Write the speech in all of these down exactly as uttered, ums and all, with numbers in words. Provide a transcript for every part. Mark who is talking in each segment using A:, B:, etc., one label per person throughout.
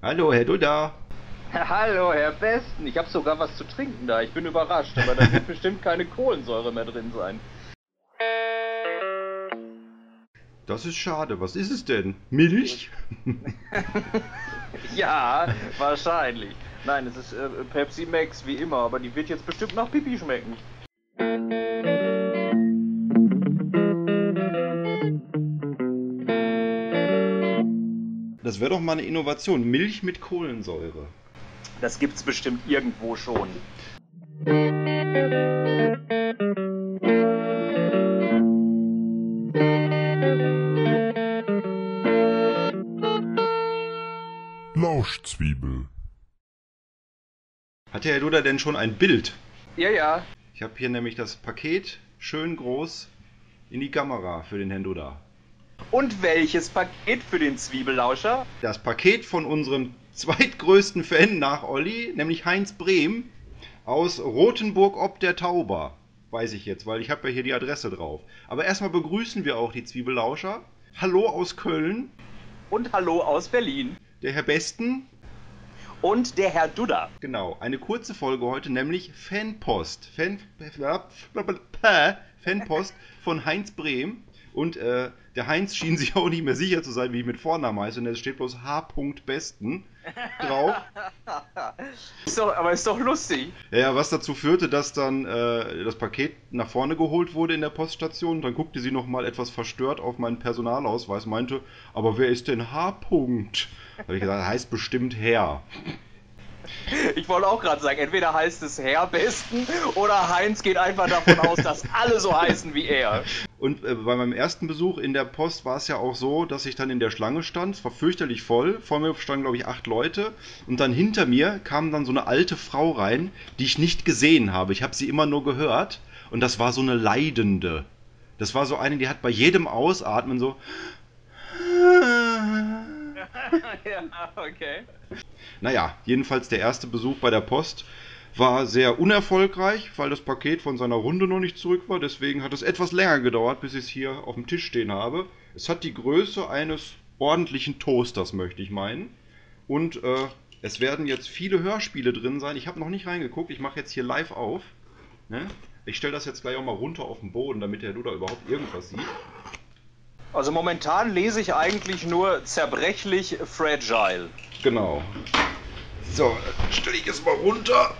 A: Hallo, Herr Duda.
B: Hallo, Herr Besten. Ich habe sogar was zu trinken da. Ich bin überrascht, aber da wird bestimmt keine Kohlensäure mehr drin sein.
A: Das ist schade. Was ist es denn? Milch?
B: Ja, wahrscheinlich. Nein, es ist äh, Pepsi Max wie immer, aber die wird jetzt bestimmt nach Pipi schmecken.
A: Das wäre doch mal eine Innovation. Milch mit Kohlensäure.
B: Das gibt's bestimmt irgendwo schon.
C: Lauschzwiebel.
A: Hat der Herr Duda denn schon ein Bild?
B: Ja, ja.
A: Ich habe hier nämlich das Paket schön groß in die Kamera für den Herrn Duda.
B: Und welches Paket für den Zwiebellauscher?
A: Das Paket von unserem zweitgrößten Fan nach Olli, nämlich Heinz Brehm aus Rothenburg ob der Tauber. Weiß ich jetzt, weil ich habe ja hier die Adresse drauf. Aber erstmal begrüßen wir auch die Zwiebellauscher. Hallo aus Köln,
B: Und hallo aus Berlin.
A: der Herr Besten.
B: Und der Herr Dudda.
A: Genau, eine kurze Folge heute, nämlich Fanpost. Fan, Fanpost von Heinz Brehm. Und äh, der Heinz schien sich auch nicht mehr sicher zu sein, wie ich mit Vornamen heiße. Und es steht bloß H. Besten drauf.
B: Ist doch, aber ist doch lustig.
A: Ja, ja, was dazu führte, dass dann äh, das Paket nach vorne geholt wurde in der Poststation. Dann guckte sie nochmal etwas verstört auf meinen Personalausweis, meinte, aber wer ist denn H. Da habe ich gesagt, das heißt bestimmt Herr.
B: Ich wollte auch gerade sagen, entweder heißt es Herr Besten oder Heinz geht einfach davon aus, dass alle so heißen wie er.
A: Und äh, bei meinem ersten Besuch in der Post war es ja auch so, dass ich dann in der Schlange stand. Es war fürchterlich voll. Vor mir standen, glaube ich, acht Leute. Und dann hinter mir kam dann so eine alte Frau rein, die ich nicht gesehen habe. Ich habe sie immer nur gehört. Und das war so eine Leidende. Das war so eine, die hat bei jedem Ausatmen so...
B: Ja, okay.
A: Naja, jedenfalls der erste Besuch bei der Post war sehr unerfolgreich, weil das Paket von seiner Runde noch nicht zurück war. Deswegen hat es etwas länger gedauert, bis ich es hier auf dem Tisch stehen habe. Es hat die Größe eines ordentlichen Toasters, möchte ich meinen. Und äh, es werden jetzt viele Hörspiele drin sein. Ich habe noch nicht reingeguckt. Ich mache jetzt hier live auf. Ne? Ich stelle das jetzt gleich auch mal runter auf den Boden, damit der Duda überhaupt irgendwas sieht.
B: Also momentan lese ich eigentlich nur zerbrechlich fragile.
A: Genau. So, stelle ich jetzt mal runter.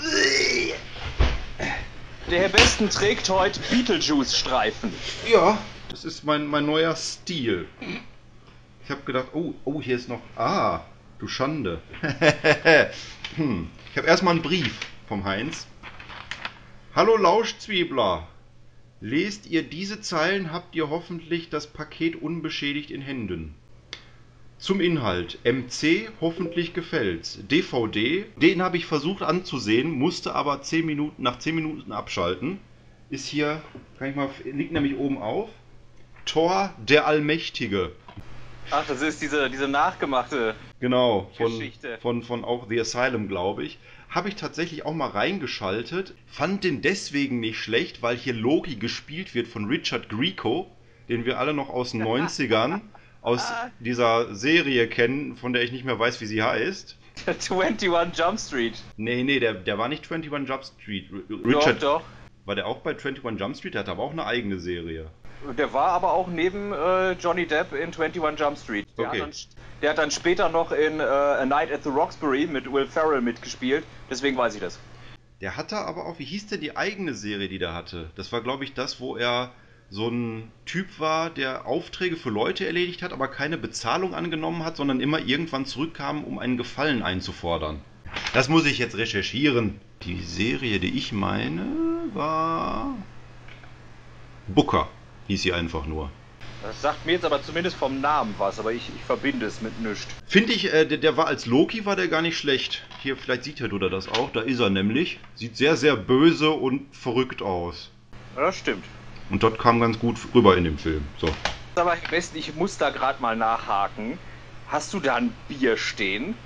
B: Der Herr Besten trägt heute Beetlejuice-Streifen.
A: Ja, das ist mein, mein neuer Stil. Ich habe gedacht, oh, oh, hier ist noch... Ah, du Schande. hm. Ich habe erstmal einen Brief vom Heinz. Hallo Lauschzwiebler. Lest ihr diese Zeilen, habt ihr hoffentlich das Paket unbeschädigt in Händen. Zum Inhalt. M C, hoffentlich gefällt's. D V D, den habe ich versucht anzusehen, musste aber zehn Minuten, nach zehn Minuten abschalten. Ist hier, kann ich mal, liegt nämlich oben auf. Thor, der Allmächtige.
B: Ach, das ist diese, diese nachgemachte
A: Genau, von,
B: Geschichte.
A: von, von auch The Asylum, glaube ich. Habe ich tatsächlich auch mal reingeschaltet. Fand den deswegen nicht schlecht, weil hier Loki gespielt wird von Richard Grieco, den wir alle noch aus den neunzigern aus dieser Serie kennen, von der ich nicht mehr weiß, wie sie heißt.
B: einundzwanzig Jump Street.
A: Nee, nee, der, der war nicht einundzwanzig Jump Street. R- Richard,
B: Doch, doch.
A: war der auch bei einundzwanzig Jump Street? Der hatte aber auch eine eigene Serie.
B: Der war aber auch neben äh, Johnny Depp in einundzwanzig Jump Street. Der,
A: Okay.
B: hat dann, der hat dann später noch in äh, A Night at the Roxbury mit Will Ferrell mitgespielt. Deswegen weiß ich das.
A: Der hatte aber auch, wie hieß denn die eigene Serie, die der hatte? Das war, glaube ich, das, wo er so ein Typ war, der Aufträge für Leute erledigt hat, aber keine Bezahlung angenommen hat, sondern immer irgendwann zurückkam, um einen Gefallen einzufordern. Das muss ich jetzt recherchieren. Die Serie, die ich meine, war... Booker, hieß sie einfach nur.
B: Das sagt mir jetzt aber zumindest vom Namen was, aber ich, ich verbinde es mit nichts.
A: Finde ich, äh, der, der war als Loki, war der gar nicht schlecht. Hier, vielleicht sieht Herr Duda das auch, da ist er nämlich. Sieht sehr, sehr böse und verrückt aus.
B: Ja, das stimmt.
A: Und dort kam ganz gut rüber in dem Film. So.
B: Aber am besten, ich muss da gerade mal nachhaken. Hast du da ein Bier stehen?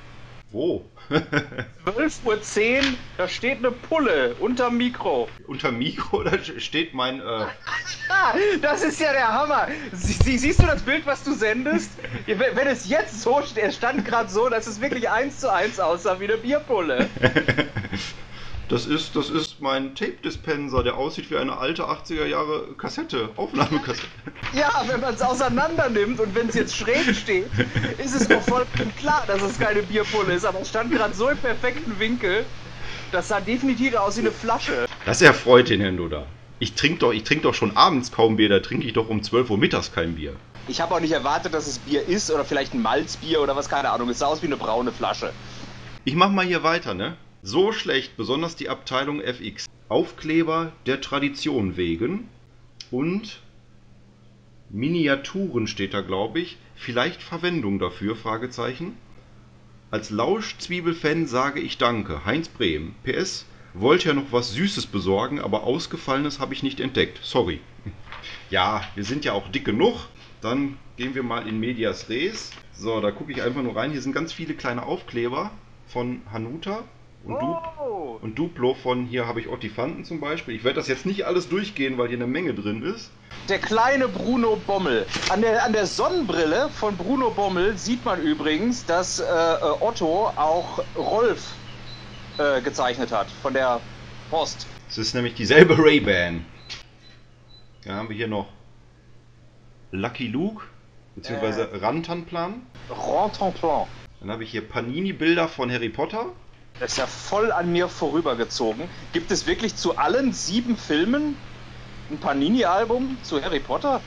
A: Wo?
B: zwölf Uhr zehn, da steht eine Pulle unterm Mikro.
A: Unter Mikro, da steht mein... Äh,
B: Ah, das ist ja der Hammer. Sie, sie, siehst du das Bild, was du sendest? Ja, wenn wenn es jetzt so steht, es stand gerade so, dass es wirklich eins zu eins aussah wie eine Bierpulle.
A: das, ist, das ist mein Tape-Dispenser, der aussieht wie eine alte achtziger Jahre Kassette, Aufnahmekassette.
B: Ja, wenn man es auseinander nimmt und wenn es jetzt schräg steht, ist es auch vollkommen klar, dass es keine Bierpulle ist. Aber es stand gerade so im perfekten Winkel, das sah definitiv aus wie eine Flasche.
A: Das erfreut den Herrn Duda. Ich trinke doch, ich trink doch schon abends kaum Bier, da trinke ich doch um zwölf Uhr mittags kein Bier.
B: Ich habe auch nicht erwartet, dass es Bier ist oder vielleicht ein Malzbier oder was, keine Ahnung. Es sah aus wie eine braune Flasche.
A: Ich mach mal hier weiter, ne? So schlecht, besonders die Abteilung F X. Aufkleber der Tradition wegen und Miniaturen steht da, glaube ich. Vielleicht Verwendung dafür, Fragezeichen. Als Lauschzwiebel-Fan sage ich danke. Heinz Brehm. P S. Wollte ja noch was Süßes besorgen, aber Ausgefallenes habe ich nicht entdeckt. Sorry. Ja, wir sind ja auch dick genug. Dann gehen wir mal in Medias Res. So, da gucke ich einfach nur rein. Hier sind ganz viele kleine Aufkleber von Hanuta und,
B: Oh.
A: du und Duplo von hier habe ich Ottifanten zum Beispiel. Ich werde das jetzt nicht alles durchgehen, weil hier eine Menge drin ist.
B: Der kleine Bruno Bommel. An der, an der Sonnenbrille von Bruno Bommel sieht man übrigens, dass äh, Otto auch Rolf äh, gezeichnet hat von der Post.
A: Es ist nämlich dieselbe Ray-Ban. Dann haben wir hier noch Lucky Luke, beziehungsweise
B: Äh.
A: Rantanplan.
B: Rantanplan.
A: Dann habe ich hier Panini-Bilder von Harry Potter.
B: Das ist ja voll an mir vorübergezogen. Gibt es wirklich zu allen sieben Filmen ein Panini-Album zu Harry Potter?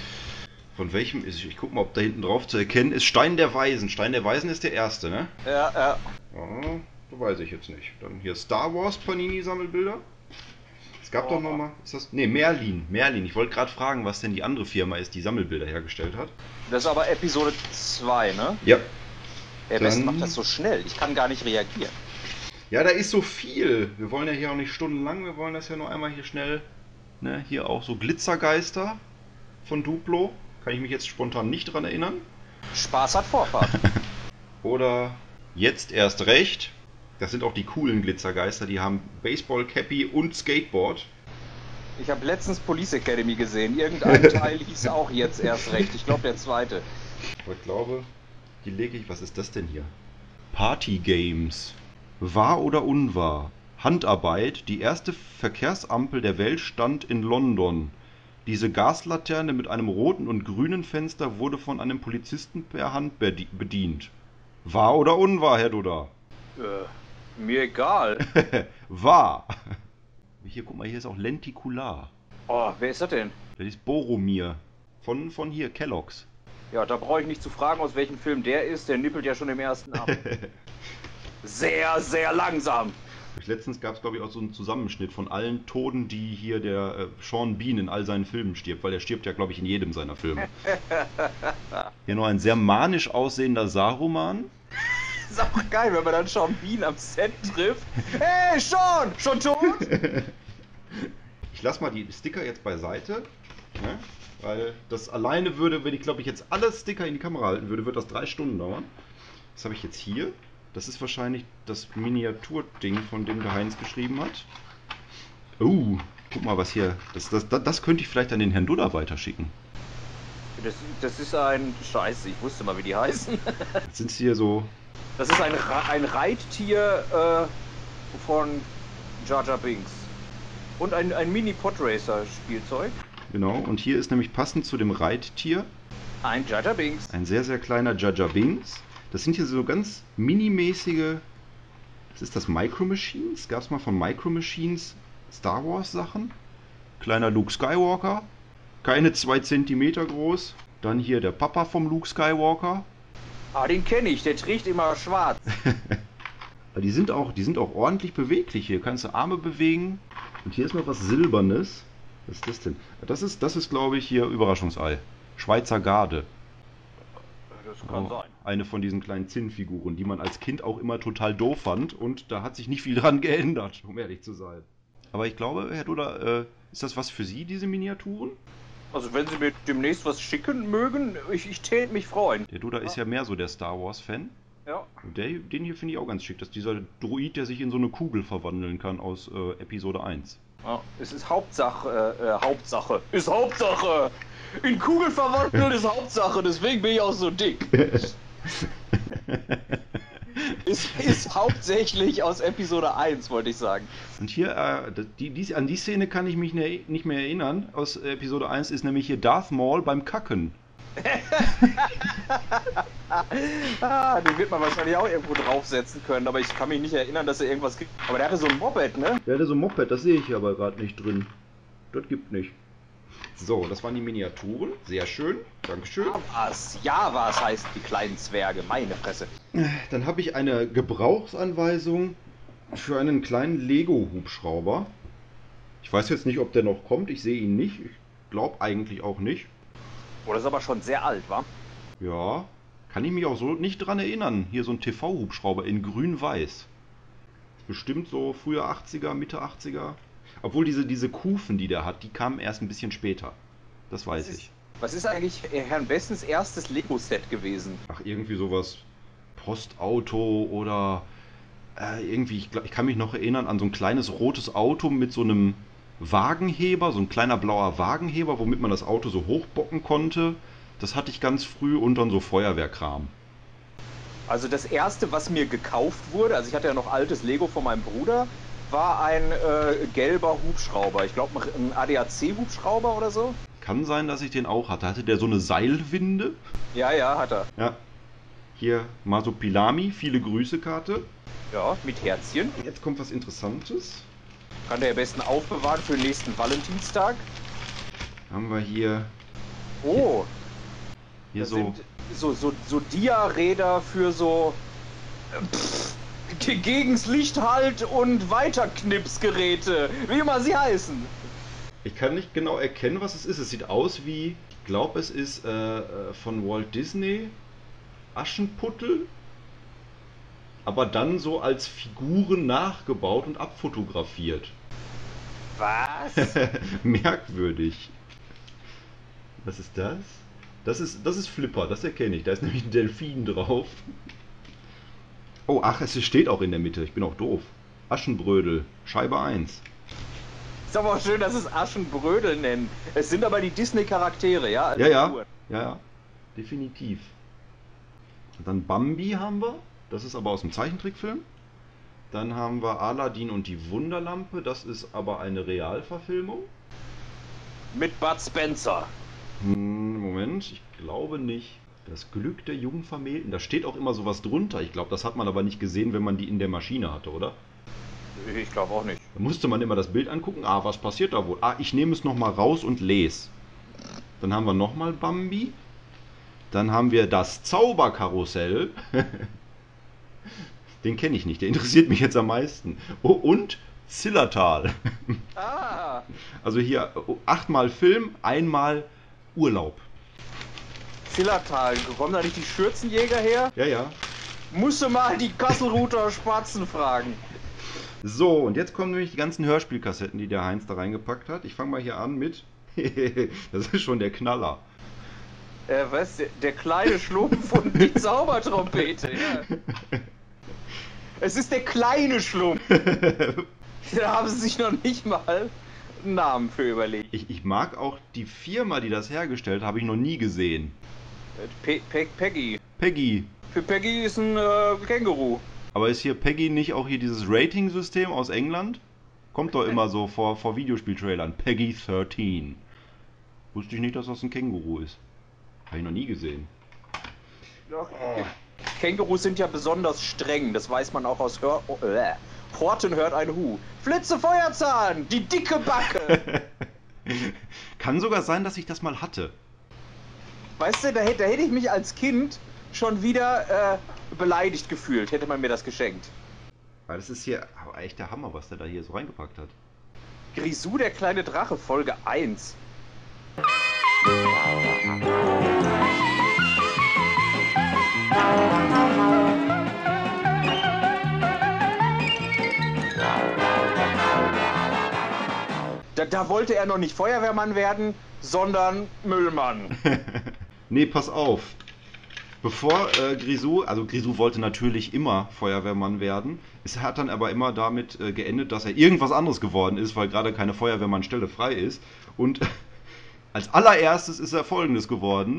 A: Von welchem ist, ich guck mal, ob da hinten drauf zu erkennen ist, Stein der Weisen. Stein der Weisen ist der erste, ne?
B: Ja, ja.
A: Ja, das weiß ich jetzt nicht. Dann hier Star Wars Panini-Sammelbilder. Es gab
B: Oh.
A: doch nochmal, ist das, ne, Merlin, Merlin. Ich wollte gerade fragen, was denn die andere Firma ist, die Sammelbilder hergestellt hat.
B: Das ist aber Episode zwei, ne?
A: Ja.
B: Der Beste
A: Dann-
B: macht das so schnell. Ich kann gar nicht reagieren.
A: Ja, da ist so viel. Wir wollen ja hier auch nicht stundenlang, wir wollen das ja nur einmal hier schnell, ne, hier auch so Glitzergeister von Duplo. Kann ich mich jetzt spontan nicht dran erinnern.
B: Spaß hat Vorfahrt.
A: Oder jetzt erst recht. Das sind auch die coolen Glitzergeister, die haben Baseball-Cappy und Skateboard.
B: Ich habe letztens Police Academy gesehen. Irgendein Teil hieß auch jetzt erst recht. Ich glaube der zweite.
A: Aber ich glaube, die lege ich, was ist das denn hier? Party Games. Wahr oder unwahr? Handarbeit. Die erste Verkehrsampel der Welt stand in London. Diese Gaslaterne mit einem roten und grünen Fenster wurde von einem Polizisten per Hand bedi- bedient. Wahr oder unwahr, Herr Duda?
B: Äh, mir egal.
A: Wahr. Hier, guck mal, hier ist auch Lentikular.
B: Oh, wer ist das denn?
A: Das ist Boromir. Von, von hier, Kellogg's.
B: Ja, da brauche ich nicht zu fragen, aus welchem Film der ist. Der nippelt ja schon im ersten ab. Sehr, sehr langsam.
A: Letztens gab es, glaube ich, auch so einen Zusammenschnitt von allen Toten, die hier der äh, Sean Bean in all seinen Filmen stirbt, weil er stirbt ja, glaube ich, in jedem seiner Filme. Hier noch ein sehr manisch aussehender Saruman.
B: Ist auch geil, wenn man dann Sean Bean am Set trifft. Hey, Sean! Schon tot?
A: Ich lasse mal die Sticker jetzt beiseite, ne? Weil das alleine würde, wenn ich, glaube ich, jetzt alle Sticker in die Kamera halten würde, würde das drei Stunden dauern. Was habe ich jetzt hier? Das ist wahrscheinlich das Miniaturding, von dem der Heinz geschrieben hat. Oh, guck mal, was hier... Das, das, das, das könnte ich vielleicht an den Herrn Duda weiterschicken.
B: Das, das ist ein... Scheiße, ich wusste mal, wie die heißen.
A: Jetzt sind hier so...
B: Das ist ein, Ra- ein Reittier äh, von Jar Jar Binks. Und ein, ein Mini-Podracer-Spielzeug.
A: Genau, und hier ist nämlich passend zu dem Reittier
B: Ein Jar Jar Binks.
A: ein sehr, sehr kleiner Jar Jar Binks. Das sind hier so ganz minimäßige... Was ist das? Micro Machines? Gab es mal von Micro Machines Star Wars Sachen? Kleiner Luke Skywalker. Keine zwei Zentimeter groß. Dann hier der Papa vom Luke Skywalker.
B: Ah, den kenne ich, der trägt immer schwarz.
A: Die sind auch, die sind auch ordentlich beweglich. Hier kannst du Arme bewegen. Und hier ist noch was Silbernes. Was ist das denn? Das ist, das ist glaube ich, hier Überraschungsei. Schweizer Garde.
B: Das kann
A: Oh,
B: sein.
A: eine von diesen kleinen Zinnfiguren, die man als Kind auch immer total doof fand. Und da hat sich nicht viel dran geändert, um ehrlich zu sein. Aber ich glaube, Herr Duda, äh, ist das was für Sie, diese Miniaturen?
B: Also wenn Sie mir demnächst was schicken mögen, ich, ich täte mich freuen.
A: Der Duda ist ja mehr so der Star Wars-Fan.
B: Ja.
A: Der, den hier finde ich auch ganz schick. Das ist dieser Droid, der sich in so eine Kugel verwandeln kann aus äh, Episode eins.
B: Ja, es ist Hauptsache, äh, Hauptsache, ist Hauptsache. In Kugel verwandeln ist Hauptsache, deswegen bin ich auch so dick. Es ist hauptsächlich aus Episode eins, wollte ich sagen.
A: Und hier, äh, die, die, an die Szene kann ich mich ne, nicht mehr erinnern. Aus Episode eins ist nämlich hier Darth Maul beim Kacken.
B: Ah, den wird man wahrscheinlich auch irgendwo draufsetzen können, aber ich kann mich nicht erinnern, dass er irgendwas gibt. Aber der hatte so ein Moped, ne?
A: Der hatte so ein Moped, das sehe ich aber gerade nicht drin. Das gibt nicht. So, das waren die Miniaturen. Sehr schön. Dankeschön.
B: Ja was, ja was heißt die kleinen Zwerge, meine Fresse.
A: Dann habe ich eine Gebrauchsanweisung für einen kleinen Lego-Hubschrauber. Ich weiß jetzt nicht, ob der noch kommt. Ich sehe ihn nicht. Ich glaube eigentlich auch nicht.
B: Oh, das ist aber schon sehr alt, wa?
A: Ja, kann ich mich auch so nicht dran erinnern. Hier so ein T V-Hubschrauber in grün-weiß. Bestimmt so frühe achtziger, Mitte achtziger. Obwohl diese, diese Kufen, die der hat, die kamen erst ein bisschen später. Das weiß
B: was ist,
A: ich.
B: Was ist eigentlich Herrn Westens erstes Lego-Set gewesen?
A: Ach, irgendwie sowas. Postauto oder äh, irgendwie, ich, glaub, ich kann mich noch erinnern an so ein kleines rotes Auto mit so einem Wagenheber, so ein kleiner blauer Wagenheber, womit man das Auto so hochbocken konnte. Das hatte ich ganz früh und dann so Feuerwehrkram.
B: Also das erste, was mir gekauft wurde, also ich hatte ja noch altes Lego von meinem Bruder, war ein äh, gelber Hubschrauber. Ich glaube ein A D A C-Hubschrauber oder so.
A: Kann sein, dass ich den auch hatte. Hatte der so eine Seilwinde?
B: Ja, ja, hat er.
A: Ja. Hier Masopilami, viele Grüße Karte.
B: Ja, mit Herzchen.
A: Jetzt kommt was Interessantes.
B: Kann der am besten aufbewahren für den nächsten Valentinstag.
A: Haben wir hier...
B: Oh.
A: Hier
B: das
A: so...
B: sind so, so, so Dia-Räder für so... Pff, gegens Licht halt und Weiterknipsgeräte. Wie immer sie heißen.
A: Ich kann nicht genau erkennen, was es ist. Es sieht aus wie... Ich glaube, es ist äh, von Walt Disney... Aschenputtel, aber dann so als Figuren nachgebaut und abfotografiert.
B: Was?
A: Merkwürdig. Was ist das? Das ist, das ist Flipper, das erkenne ich. Da ist nämlich ein Delfin drauf. Oh, ach, es steht auch in der Mitte. Ich bin auch doof. Aschenbrödel, Scheibe eins.
B: Ist aber auch schön, dass es Aschenbrödel nennen. Es sind aber die Disney-Charaktere, ja? Also
A: ja, ja, ja, ja, definitiv. Und dann Bambi haben wir, das ist aber aus dem Zeichentrickfilm. Dann haben wir Aladdin und die Wunderlampe, das ist aber eine Realverfilmung.
B: Mit Bud Spencer.
A: Hm, Moment, ich glaube nicht. Das Glück der Jungvermählten, da steht auch immer sowas drunter. Ich glaube, das hat man aber nicht gesehen, wenn man die in der Maschine hatte, oder?
B: Ich glaube auch nicht.
A: Da musste man immer das Bild angucken. Ah, was passiert da wohl? Ah, ich nehme es nochmal raus und lese. Dann haben wir nochmal Bambi. Dann haben wir das Zauberkarussell. Den kenne ich nicht, der interessiert mich jetzt am meisten. Oh, und Zillertal.
B: Ah.
A: Also hier achtmal Film, einmal Urlaub.
B: Zillertal, kommen da nicht die Schürzenjäger her?
A: Ja, ja.
B: Musste mal die Kasselruther Spatzen fragen.
A: So, und jetzt kommen nämlich die ganzen Hörspielkassetten, die der Heinz da reingepackt hat. Ich fange mal hier an mit... Das ist schon der Knaller.
B: Äh, was? Der, der kleine Schlumpf und die Zaubertrompete, ja. Es ist der kleine Schlumpf. Da haben sie sich noch nicht mal einen Namen für überlegt.
A: Ich, ich mag auch die Firma, die das hergestellt hat, habe ich noch nie gesehen.
B: Pe Pe Peggy.
A: Peggy.
B: Für Peggy ist ein äh, Känguru.
A: Aber ist hier Peggy nicht auch hier dieses Rating-System aus England? Kommt doch immer so vor, vor Videospieltrailern. Peggy dreizehn. Wusste ich nicht, dass das ein Känguru ist. Habe ich noch nie gesehen.
B: Doch. Kängurus sind ja besonders streng, das weiß man auch aus Hör... Oh, äh. Horten hört ein Hu. Flitze Feuerzahn, die dicke Backe.
A: Kann sogar sein, dass ich das mal hatte.
B: Weißt du, da, da hätte ich mich als Kind schon wieder äh, beleidigt gefühlt, hätte man mir das geschenkt.
A: Weil das ist hier aber echt der Hammer, was der da hier so reingepackt hat.
B: Grisou, der kleine Drache, Folge eins. Da, da wollte er noch nicht Feuerwehrmann werden, sondern Müllmann.
A: Nee, pass auf. Bevor äh, Grisou, also Grisou wollte natürlich immer Feuerwehrmann werden. Es hat dann aber immer damit äh, geendet, dass er irgendwas anderes geworden ist, weil gerade keine Feuerwehrmannstelle frei ist. Und als allererstes ist er Folgendes geworden.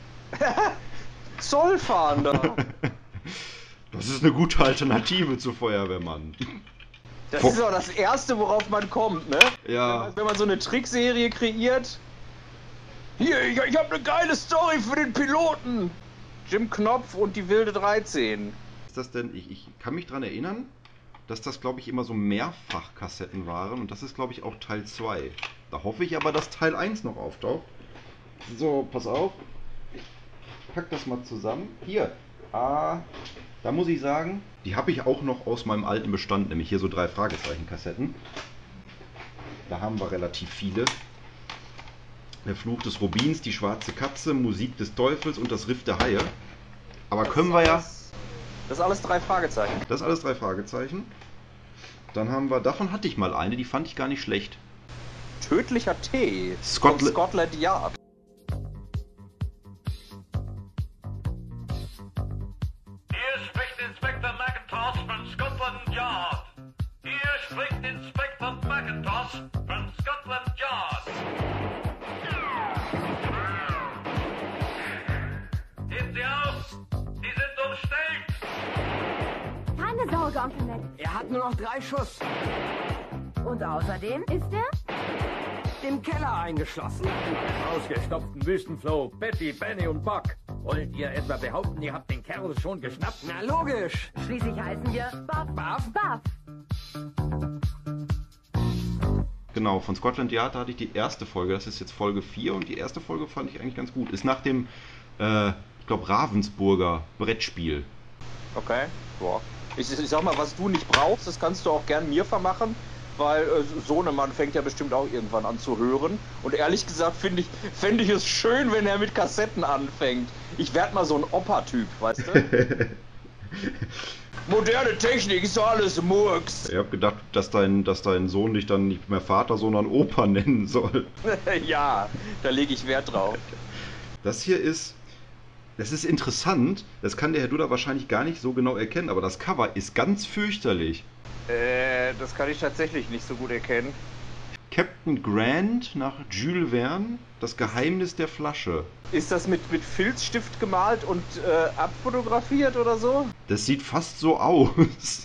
B: Zollfahnder.
A: Das ist eine gute Alternative zu Feuerwehrmann.
B: Das
A: Vor-
B: ist auch das Erste, worauf man kommt, ne?
A: Ja.
B: Wenn man, wenn man so eine Trickserie kreiert. Hier, ich, ich habe eine geile Story für den Piloten. Jim Knopf und die wilde dreizehn.
A: Ist das denn, ich, ich kann mich daran erinnern, dass das, glaube ich, immer so Mehrfachkassetten waren. Und das ist, glaube ich, auch Teil zwei. Da hoffe ich aber, dass Teil eins noch auftaucht. So, pass auf. Ich pack das mal zusammen. Hier. Ah, da muss ich sagen, die habe ich auch noch aus meinem alten Bestand, nämlich hier so drei Fragezeichen-Kassetten. Da haben wir relativ viele. Der Fluch des Rubins, die schwarze Katze, Musik des Teufels und das Riff der Haie. Aber
B: Das
A: können
B: ist
A: wir ja...
B: alles- Das ist alles drei Fragezeichen.
A: Das alles drei Fragezeichen. Dann haben wir, davon hatte ich mal eine, die fand ich gar nicht schlecht.
B: Tödlicher Tee
A: Scotla-
B: von Scotland Yard.
C: Hier spricht Inspektor McIntosh von Scotland Yard. Hier spricht Inspektor McIntosh von Scotland Yard. Hebt sie auf! Sie sind umstellt!
D: Keine Sorge, Onkel Mac.
E: Er hat nur noch drei Schuss.
D: Und außerdem ist er?
E: Im Keller eingeschlossen.
F: Ausgestopften Wüstenfloh, Betty, Benny und Buck. Wollt ihr etwa behaupten, ihr habt den Kerl schon geschnappt?
E: Na logisch.
D: Schließlich heißen wir Buff.
E: Buff?
D: Buff.
A: Genau, von Scotland Yard hatte ich die erste Folge, das ist jetzt Folge vier und die erste Folge fand ich eigentlich ganz gut. Ist nach dem, äh, ich glaube, Ravensburger Brettspiel.
B: Okay, boah. Ich, ich sag mal, was du nicht brauchst, das kannst du auch gern mir vermachen, weil äh, Sohnemann fängt ja bestimmt auch irgendwann an zu hören. Und ehrlich gesagt finde ich, fänd ich es schön, wenn er mit Kassetten anfängt. Ich werd mal so ein Opa-Typ, weißt du? Moderne Technik ist doch alles Murks.
A: Ich habe gedacht, dass dein, dass dein Sohn dich dann nicht mehr Vater, sondern Opa nennen soll.
B: Ja, da lege ich Wert drauf.
A: Das hier ist, das ist interessant, das kann der Herr Duda wahrscheinlich gar nicht so genau erkennen, aber das Cover ist ganz fürchterlich.
B: Äh, das kann ich tatsächlich nicht so gut erkennen.
A: Captain Grant nach Jules Verne, das Geheimnis der Flasche.
B: Ist das mit, mit Filzstift gemalt und äh, abfotografiert oder so?
A: Das sieht fast so aus.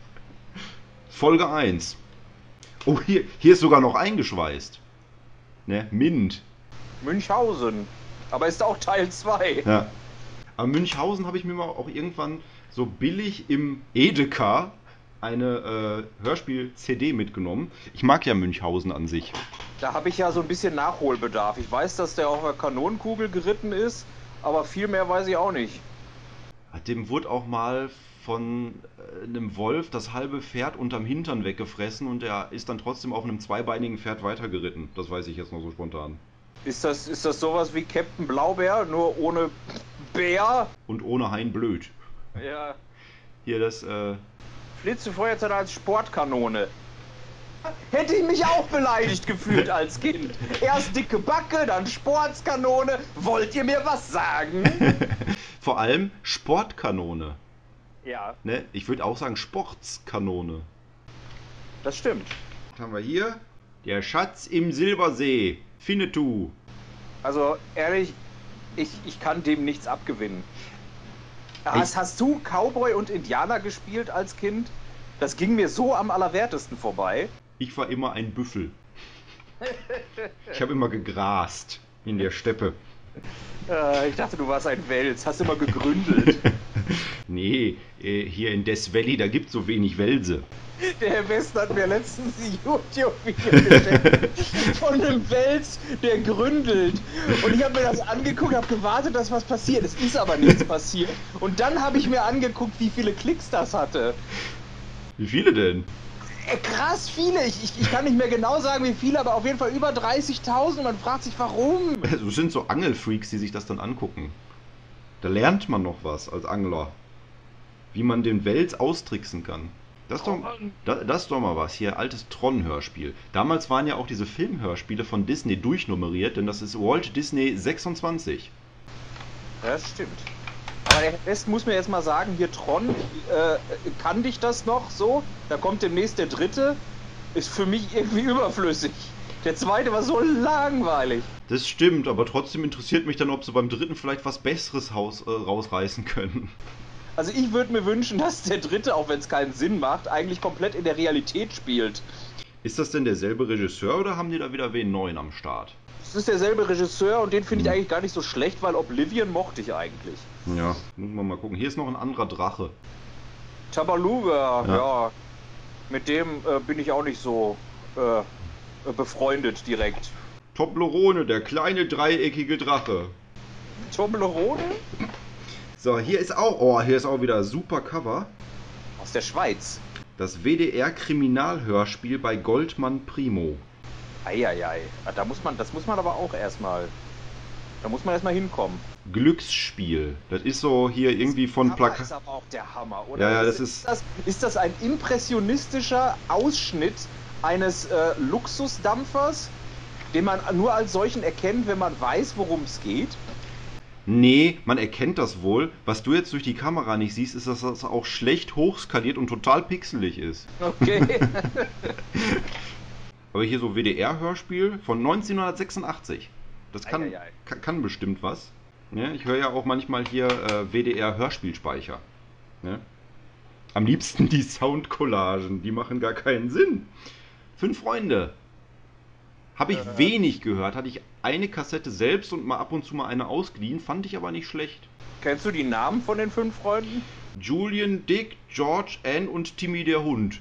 A: Folge eins. Oh, hier, hier ist sogar noch eingeschweißt. Ne, Mint.
B: Münchhausen. Aber ist auch Teil zwei.
A: Ja. Aber Münchhausen habe ich mir mal auch irgendwann so billig im Edeka eine äh, Hörspiel-C D mitgenommen. Ich mag ja Münchhausen an sich.
B: Da habe ich ja so ein bisschen Nachholbedarf. Ich weiß, dass der auf einer Kanonenkugel geritten ist, aber viel mehr weiß ich auch nicht.
A: Dem wurde auch mal von äh, einem Wolf das halbe Pferd unterm Hintern weggefressen und er ist dann trotzdem auf einem zweibeinigen Pferd weitergeritten. Das weiß ich jetzt noch so spontan.
B: Ist das, ist das sowas wie Captain Blaubeer, nur ohne Bär?
A: Und ohne Hein blöd.
B: Ja.
A: Hier das, äh...
B: Flitzefeuerzeug als Sportkanone. Hätte ich mich auch beleidigt gefühlt als Kind. Erst dicke Backe, dann Sportskanone. Wollt ihr mir was sagen?
A: Vor allem Sportkanone.
B: Ja,
A: Ne? Ich würde auch sagen Sportskanone.
B: das stimmt.
A: Was haben wir hier? Der Schatz im Silbersee. Finnetou.
B: Also ehrlich, ich, ich kann dem nichts abgewinnen. Hast, hast du Cowboy und Indianer gespielt als Kind? Das ging mir so am allerwertesten vorbei.
A: Ich war immer ein Büffel. Ich habe immer gegrast in der Steppe.
B: Äh, ich dachte, du warst ein Wels. Hast immer gegründelt.
A: Nee, äh, hier in Death Valley, da gibt es so wenig Wälse.
B: Der Herr West hat mir letztens ein YouTube-Video geschenkt von einem Wels, der gründelt. Und ich habe mir das angeguckt, habe gewartet, dass was passiert. Es ist aber nichts passiert. Und dann habe ich mir angeguckt, wie viele Klicks das hatte.
A: Wie viele denn?
B: Äh, krass viele. Ich, ich, ich kann nicht mehr genau sagen, wie viele, aber auf jeden Fall über dreißigtausend. Man fragt sich, warum?
A: Das sind so Angelfreaks, die sich das dann angucken. Da lernt man noch was als Angler. Wie man den Wels austricksen kann. Das ist doch, das, das ist doch mal was. Hier, altes Tron-Hörspiel. Damals waren ja auch diese Filmhörspiele von Disney durchnummeriert, denn das ist Walt Disney sechsundzwanzig.
B: Ja, das stimmt. Aber der Rest muss mir jetzt mal sagen, hier Tron, äh, kannte ich das noch so? Da kommt demnächst der dritte. Ist für mich irgendwie überflüssig. Der zweite war so langweilig.
A: Das stimmt, aber trotzdem interessiert mich dann, ob sie beim dritten vielleicht was Besseres Haus, äh, rausreißen können.
B: Also ich würde mir wünschen, dass der dritte, auch wenn es keinen Sinn macht, eigentlich komplett in der Realität spielt.
A: Ist das denn derselbe Regisseur oder haben die da wieder wen neuen am Start?
B: Es ist derselbe Regisseur und den finde ich
A: Hm.
B: eigentlich gar nicht so schlecht, weil Oblivion mochte ich eigentlich.
A: Ja, muss man mal gucken. Hier ist noch ein anderer Drache.
B: Tabaluga,
A: Ja.
B: ja. Mit dem äh, bin ich auch nicht so äh, befreundet direkt.
A: Toblerone, der kleine dreieckige Drache.
B: Toblerone?
A: So, hier ist auch, oh, hier ist auch wieder super Cover.
B: Aus der Schweiz.
A: Das W D R-Kriminalhörspiel bei Goldmann Primo.
B: Eieiei. Ah, da muss man, das muss man aber auch erstmal. Da muss man erstmal hinkommen.
A: Glücksspiel. Das ist so hier irgendwie von
B: Aber ist
A: Plakat.
B: aber auch der Hammer, oder?
A: Ja, ja, das ist-
B: das, ist das ein impressionistischer Ausschnitt eines äh, Luxusdampfers, den man nur als solchen erkennt, wenn man weiß, worum es geht?
A: Nee, man erkennt das wohl. Was du jetzt durch die Kamera nicht siehst, ist, dass das auch schlecht hochskaliert und total pixelig ist.
B: Okay.
A: Aber hier so W D R-Hörspiel von neunzehnhundertsechsundachtzig. Das kann,
B: Eieiei.
A: kann, kann bestimmt was. Ja, ich höre ja auch manchmal hier äh, W D R-Hörspielspeicher. Ja? Am liebsten die Soundcollagen, die machen gar keinen Sinn. Fünf Freunde. Habe ich
B: Äh.
A: wenig gehört. Hatte ich eine Kassette selbst und mal ab und zu mal eine ausgeliehen. Fand ich aber nicht schlecht.
B: Kennst du die Namen von den fünf Freunden?
A: Julian, Dick, George, Ann und Timmy der Hund.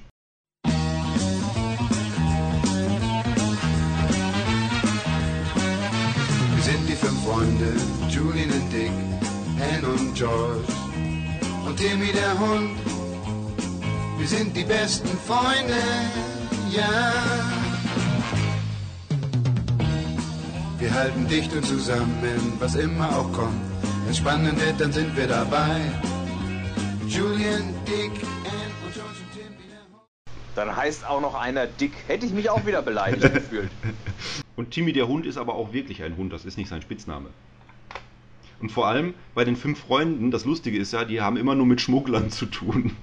G: Wir sind die fünf Freunde, Julian und Dick, Ann und George und Timmy der Hund. Wir sind die besten Freunde, ja. Wir halten dicht und zusammen, was immer auch kommt. Wenn es spannend wird, dann sind wir dabei. Julian, Dick, Ann und George und Timmy der Hund.
B: Dann heißt auch noch einer Dick. Hätte ich mich auch wieder beleidigt gefühlt.
A: Und Timmy der Hund ist aber auch wirklich ein Hund, das ist nicht sein Spitzname. Und vor allem bei den fünf Freunden, das Lustige ist ja, die haben immer nur mit Schmugglern zu tun.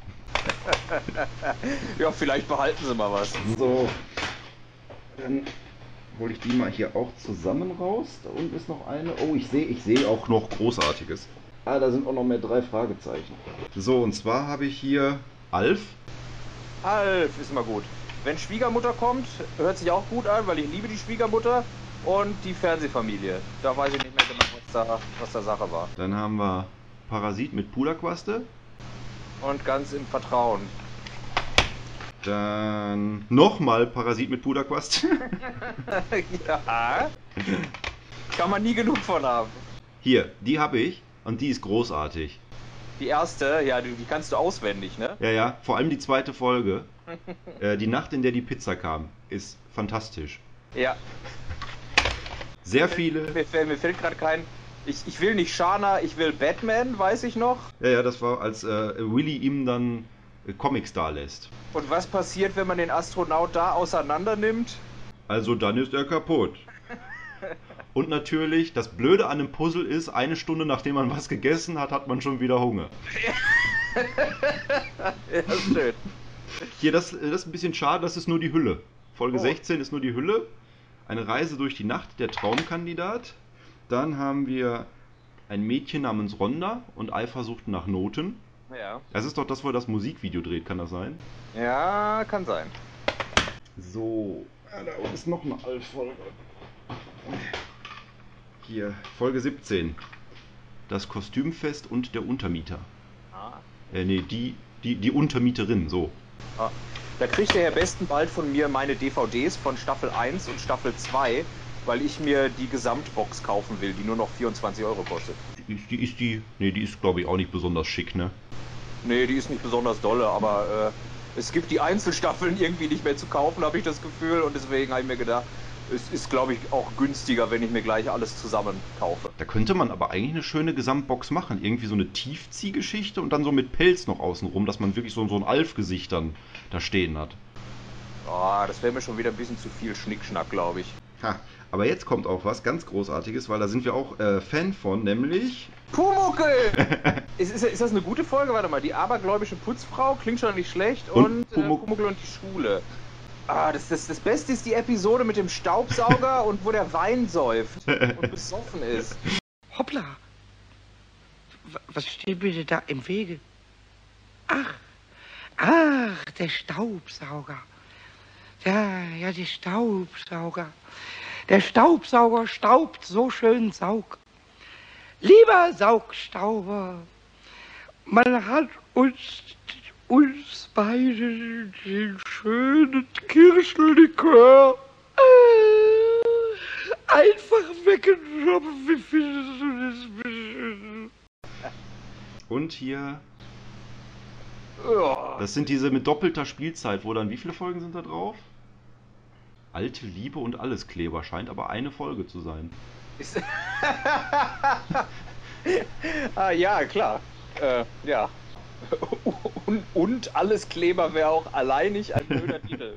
B: Ja, vielleicht behalten sie mal was.
A: So, dann hole ich die mal hier auch zusammen raus. Da unten ist noch eine. Oh, ich sehe ich sehe auch noch Großartiges. Ah, da sind auch noch mehr drei Fragezeichen. So, und zwar habe ich hier Alf.
B: Alf ist mal gut. Wenn Schwiegermutter kommt, hört sich auch gut an, weil ich liebe die Schwiegermutter und die Fernsehfamilie. Da weiß ich nicht mehr genau, was da, was da Sache war.
A: Dann haben wir Parasit mit Puderquaste.
B: Und ganz im Vertrauen.
A: Dann nochmal Parasit mit Puderquaste.
B: Ja. Kann man nie genug von haben.
A: Hier, die habe ich und die ist großartig.
B: Die erste, ja, die, die kannst du auswendig, ne?
A: Ja, ja, vor allem die zweite Folge. äh, die Nacht, in der die Pizza kam, ist fantastisch.
B: Ja.
A: Sehr viele.
B: Mir, fällt- mir fällt gerade kein. Ich, ich will nicht Shana, ich will Batman, weiß ich noch.
A: Ja, ja, das war, als äh, Willy ihm dann äh, Comics da lässt.
B: Und was passiert, wenn man den Astronaut da auseinander nimmt?
A: Also dann ist er kaputt. Und natürlich, das Blöde an dem Puzzle ist, eine Stunde nachdem man was gegessen hat, hat man schon wieder Hunger.
B: Ja, ist schön.
A: Hier, das, das ist ein bisschen schade, das ist nur die Hülle. Folge
B: Oh.
A: sechzehn ist nur die Hülle. Eine Reise durch die Nacht, der Traumkandidat. Dann haben wir ein Mädchen namens Rhonda und Eifersucht nach Noten.
B: Ja.
A: Das ist doch das, wo er das Musikvideo dreht, kann das sein?
B: Ja, kann sein.
A: So, ja, da unten ist noch eine Alf-Folge. Hier, Folge siebzehn. Das Kostümfest und der Untermieter.
B: Ah.
A: Äh, nee, die, die, die Untermieterin, so.
B: Ah. Da kriegt der Herr Besten bald von mir meine D V Ds von Staffel eins und Staffel zwei, weil ich mir die Gesamtbox kaufen will, die nur noch vierundzwanzig Euro kostet.
A: Die, ist- die ist die. Nee, die ist, glaube ich, auch nicht besonders schick, ne?
B: Nee, die ist nicht besonders dolle, aber äh, es gibt die Einzelstaffeln irgendwie nicht mehr zu kaufen, habe ich das Gefühl. Und deswegen habe ich mir gedacht, es ist, glaube ich, auch günstiger, wenn ich mir gleich alles zusammen kaufe.
A: Da könnte man aber eigentlich eine schöne Gesamtbox machen. Irgendwie so eine Tiefziehgeschichte und dann so mit Pelz noch außenrum, dass man wirklich so, so ein Alf-Gesicht dann da stehen hat.
B: Ah, das wäre mir schon wieder ein bisschen zu viel Schnickschnack, glaube ich.
A: Ha. Aber jetzt kommt auch was ganz Großartiges, weil da sind wir auch äh, Fan von, nämlich...
B: Pumuckl! ist, ist, ist das eine gute Folge? Warte mal, die abergläubische Putzfrau klingt schon nicht schlecht
A: Und
B: und,
A: Pumuck-
B: äh, Pumuckl und die Schule. Ah, das, das, das Beste ist die Episode mit dem Staubsauger und wo der Wein säuft und besoffen ist.
H: Hoppla! W- Was steht bitte da im Wege? Ach, ach, der Staubsauger. Ja, ja, der Staubsauger. Der Staubsauger staubt so schön Saug. Lieber Saugstauber, man hat uns, uns beide den schönen Kirschlikör äh, einfach weggenommen. Wie findest du das?
A: Und hier...
B: Ja.
A: Das sind diese mit doppelter Spielzeit, wo dann... Wie viele Folgen sind da drauf? Alte Liebe und Alleskleber, scheint aber eine Folge zu sein.
B: Ist ah, ja, klar. Äh, ja. Und, und Alleskleber wäre auch alleinig ein blöder Titel.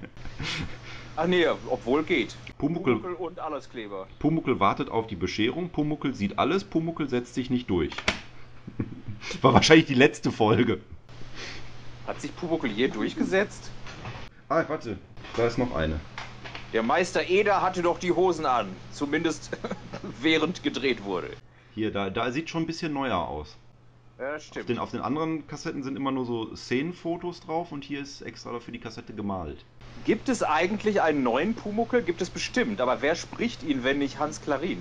B: Ach nee, obwohl geht.
A: Pumuckl,
B: Pumuckl und Alleskleber.
A: Pumuckl wartet auf die Bescherung, Pumuckl sieht alles, Pumuckl setzt sich nicht durch. War wahrscheinlich die letzte Folge.
B: Hat sich Pumuckl je durchgesetzt?
A: Ah, warte, da ist noch eine.
B: Der Meister Eder hatte doch die Hosen an. Zumindest während gedreht wurde.
A: Hier, da, da sieht schon ein bisschen neuer aus.
B: Ja,
A: Auf
B: stimmt.
A: den, auf den anderen Kassetten sind immer nur so Szenenfotos drauf und hier ist extra dafür die Kassette gemalt.
B: Gibt es eigentlich einen neuen Pumuckl? Gibt es bestimmt. Aber wer spricht ihn, wenn nicht Hans Klarin?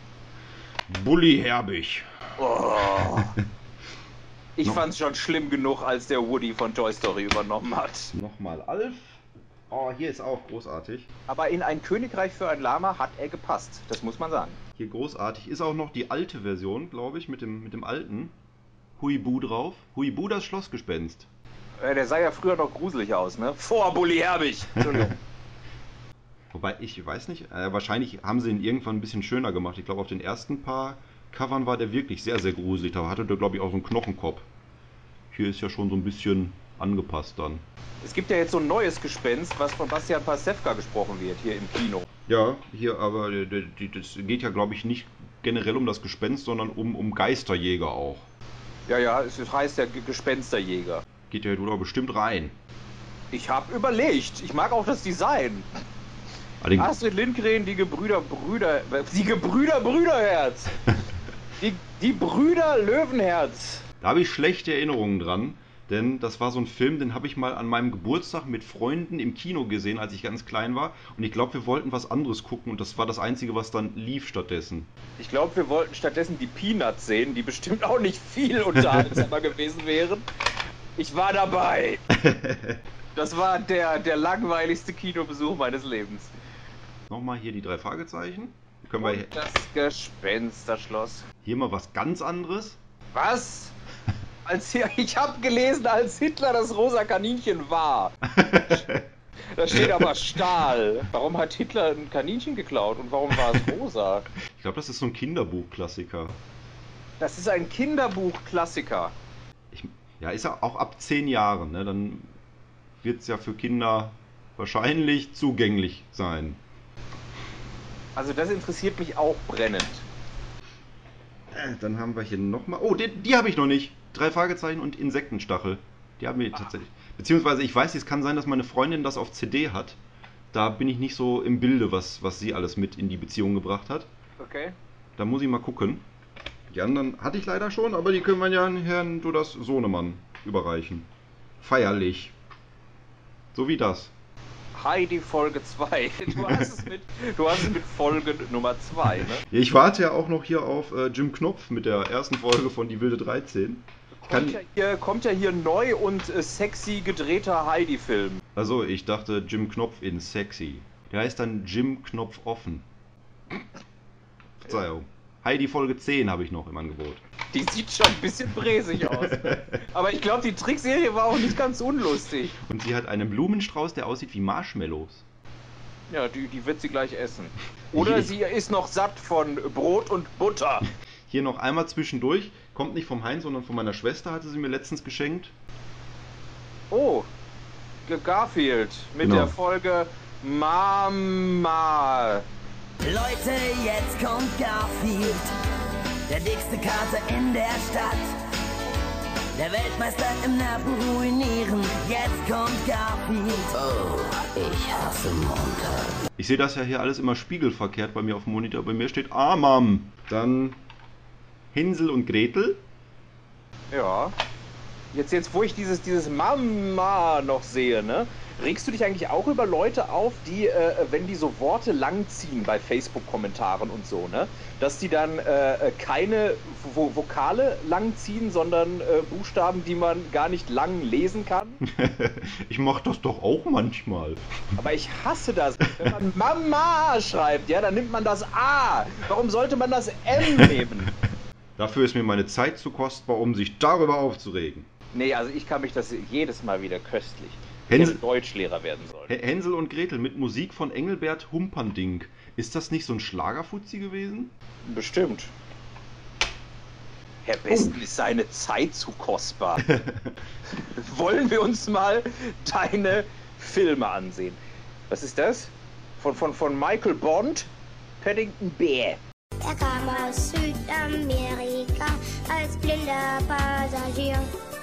A: Bully Herbig.
B: Oh. Ich
A: Noch-
B: fand's schon schlimm genug, als der Woody von Toy Story übernommen hat.
A: Nochmal Alf. Oh, hier ist auch großartig.
B: Aber in Ein Königreich für ein Lama hat er gepasst. Das muss man sagen.
A: Hier großartig ist auch noch die alte Version, glaube ich, mit dem, mit dem alten Huibu drauf. Huibu, das Schlossgespenst.
B: Äh, Der sah ja früher noch gruselig aus, ne? Vor Bully Herbig. Entschuldigung.
A: Wobei, ich weiß nicht, äh, wahrscheinlich haben sie ihn irgendwann ein bisschen schöner gemacht. Ich glaube, auf den ersten paar Covern war der wirklich sehr, sehr gruselig. Da hatte der, glaube ich, auch so einen Knochenkopf. Hier ist ja schon so ein bisschen angepasst dann.
B: Es gibt ja jetzt so ein neues Gespenst, was von Bastian Pastewka gesprochen wird, hier im Kino.
A: Ja, hier, aber äh, die- die- das geht ja, glaube ich, nicht generell um das Gespenst, sondern um, um Geisterjäger auch.
B: Ja, ja, es heißt ja G- Gespensterjäger.
A: Geht ja da bestimmt rein.
B: Ich habe überlegt. Ich mag auch das Design.
A: Allerdings,
B: Astrid Lindgren, die Gebrüder Brüder... Die Gebrüder Brüderherz! Die, die Brüder Löwenherz!
A: da habe ich schlechte Erinnerungen dran, denn das war so ein Film, den habe ich mal an meinem Geburtstag mit Freunden im Kino gesehen, als ich ganz klein war. Und ich glaube, wir wollten was anderes gucken und das war das Einzige, was dann lief stattdessen.
B: Ich glaube, wir wollten stattdessen die Peanuts sehen, die bestimmt auch nicht viel unterhaltsamer gewesen wären. Ich war dabei! Das war der, der langweiligste Kinobesuch meines Lebens.
A: Nochmal hier die drei Fragezeichen. Können wir
B: Und das Gespensterschloss.
A: hier mal was ganz anderes?
B: Was? Als hier, ich habe gelesen, als Hitler das rosa Kaninchen war. Da steht aber Stahl. Warum hat Hitler ein Kaninchen geklaut und warum war es rosa?
A: Ich glaube, das ist so ein Kinderbuchklassiker.
B: Das ist ein Kinderbuch-Klassiker.
A: Ich, ja, ist ja auch ab zehn Jahren, ne? Dann wird es ja für Kinder wahrscheinlich zugänglich sein.
B: Also das interessiert mich auch brennend.
A: Äh, Dann haben wir hier nochmal... Oh, die, die habe ich noch nicht. Drei Fragezeichen und Insektenstachel. Die haben wir tatsächlich... Beziehungsweise, ich weiß, es kann sein, dass meine Freundin das auf C D hat. Da bin ich nicht so im Bilde, was, was sie alles mit in die Beziehung gebracht hat.
B: Okay.
A: Da muss ich mal gucken. Die anderen hatte ich leider schon, aber die können wir ja Herrn Dudas Sohnemann überreichen. Feierlich. So wie das.
B: Heidi Folge zwei. Du hast es mit, du hast es mit Folge Nummer zwei, ne?
A: Ich warte ja auch noch hier auf äh, Jim Knopf mit der ersten Folge von Die wilde dreizehn.
B: Kommt
A: Kann,
B: ja hier, kommt ja hier neu und äh, sexy gedrehter Heidi-Film.
A: also, ich dachte Jim Knopf in sexy. Der heißt dann Jim Knopf offen. Verzeihung. Heidi Folge zehn habe ich noch im Angebot.
B: Die sieht schon ein bisschen bräsig aus. Aber ich glaube, die Trickserie war auch nicht ganz unlustig.
A: Und sie hat einen Blumenstrauß, der aussieht wie Marshmallows.
B: Ja, die, die wird sie gleich essen. Oder sie ist noch satt von Brot und Butter.
A: Hier noch einmal zwischendurch. Kommt nicht vom Heinz, sondern von meiner Schwester, hatte sie mir letztens geschenkt.
B: Oh, G- Garfield mit
A: Genau.
B: der Folge Mama.
I: Leute, jetzt kommt Garfield, der dickste Kater in der Stadt. Der Weltmeister im Nerven ruinieren, jetzt kommt Garfield. Oh, ich hasse Montag.
A: Ich sehe das ja hier alles immer spiegelverkehrt bei mir auf dem Monitor. Bei mir steht Amam. Dann Hänsel und Gretel.
B: Ja. Jetzt, jetzt wo ich dieses, dieses Mama noch sehe, ne? Regst du dich eigentlich auch über Leute auf, die, äh, wenn die so Worte lang ziehen bei Facebook-Kommentaren und so, ne? Dass die dann äh, keine Vo Vokale lang ziehen, sondern äh, Buchstaben, die man gar nicht lang lesen kann?
A: Ich mach das doch auch manchmal.
B: Aber ich hasse das. Wenn man Mama schreibt, ja, dann nimmt man das A. Warum sollte man das M nehmen?
A: Dafür ist mir meine Zeit zu kostbar, um sich darüber aufzuregen.
B: Nee, also ich kann mich das jedes Mal wieder köstlich.
A: Hänsel,
B: Deutschlehrer werden soll.
A: Hänsel und Gretel mit Musik von Engelbert Humperdinck. Ist das nicht so ein Schlagerfuzzi gewesen?
B: Bestimmt. Herr Besten, oh. Ist seine Zeit zu kostbar. Wollen wir uns mal deine Filme ansehen? Was ist das? Von, von, von Michael Bond? Paddington Bear.
J: Er kam aus Südamerika als blinder Passagier.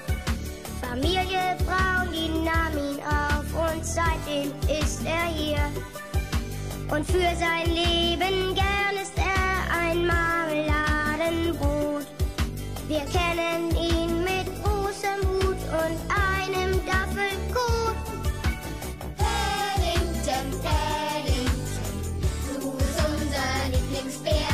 J: Familie Braun, die nahm ihn auf und seitdem ist er hier. Und für sein Leben gern ist er ein Marmeladenbrot. Wir kennen ihn mit großem Hut und einem Duffelcoat. Paddington, Paddington, du bist unser Lieblingsbär.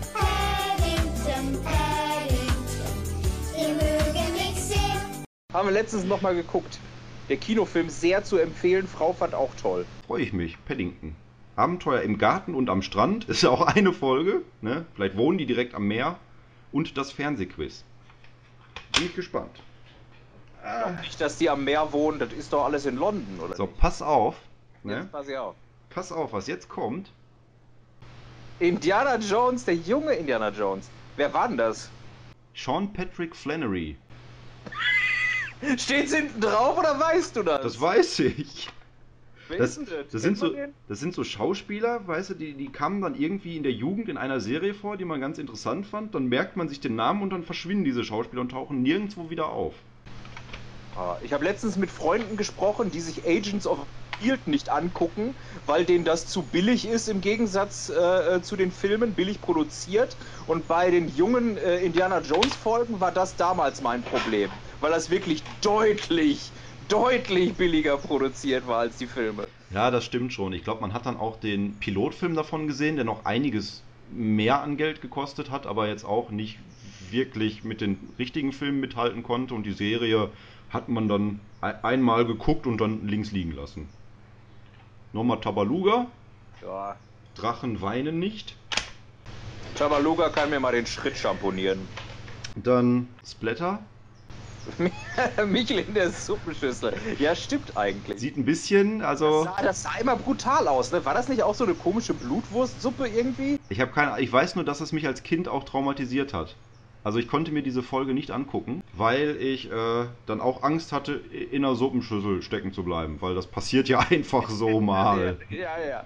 J: Paddington, Paddington, wir mögen dich sehr.
B: Haben wir letztens noch mal geguckt. Der Kinofilm sehr zu empfehlen, Frau fand auch toll.
A: Freue ich mich, Paddington. Abenteuer im Garten und am Strand ist ja auch eine Folge. Ne? Vielleicht wohnen die direkt am Meer. Und das Fernsehquiz. Bin ich gespannt.
B: Ah. Nicht, dass die am Meer wohnen, das ist doch alles in London, oder?
A: So, pass auf. Ne?
B: Jetzt pass ich auf.
A: Pass auf, was jetzt kommt.
B: Indiana Jones, der junge Indiana Jones. Wer war denn das?
A: Sean Patrick Flannery.
B: Steht's hinten drauf oder weißt du das?
A: Das weiß ich.
B: Wer
A: das,
B: ist denn das?
A: Das sind, so, das sind so Schauspieler, weißt du, die, die kamen dann irgendwie in der Jugend in einer Serie vor, die man ganz interessant fand. Dann merkt man sich den Namen und dann verschwinden diese Schauspieler und tauchen nirgendwo wieder auf.
B: Ich habe letztens mit Freunden gesprochen, die sich Agents of Shield nicht angucken, weil denen das zu billig ist im Gegensatz äh, zu den Filmen, billig produziert. Und bei den jungen äh, Indiana Jones Folgen war das damals mein Problem, weil das wirklich deutlich, deutlich billiger produziert war als die Filme.
A: Ja, das stimmt schon. Ich glaube, man hat dann auch den Pilotfilm davon gesehen, der noch einiges mehr an Geld gekostet hat, aber jetzt auch nicht wirklich mit den richtigen Filmen mithalten konnte. Und die Serie hat man dann einmal geguckt und dann links liegen lassen. Nochmal Tabaluga.
B: Ja.
A: Drachen weinen nicht.
B: Tabaluga kann mir mal den Schritt schamponieren.
A: Dann Splatter.
B: Michel in der Suppenschüssel. Ja, stimmt eigentlich.
A: Sieht ein bisschen, also...
B: Das sah, das sah immer brutal aus, ne? War das nicht auch so eine komische Blutwurstsuppe irgendwie?
A: Ich habe keine... Ich weiß nur, dass es mich als Kind auch traumatisiert hat. Also ich konnte mir diese Folge nicht angucken, weil ich äh, dann auch Angst hatte, in einer Suppenschüssel stecken zu bleiben. Weil das passiert ja einfach so mal.
B: Ja, ja.